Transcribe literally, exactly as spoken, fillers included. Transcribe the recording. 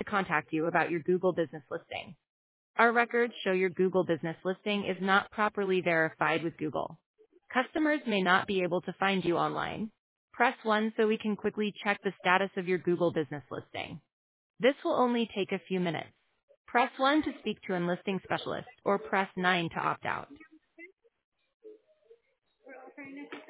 contact you about your Google business listing. Our records show your Google business listing is not properly verified with Google. Customers may not be able to find you online. Press one so we can quickly check the status of your Google business listing. This will only take a few minutes. Press one to speak to a listing specialist or press nine to opt out.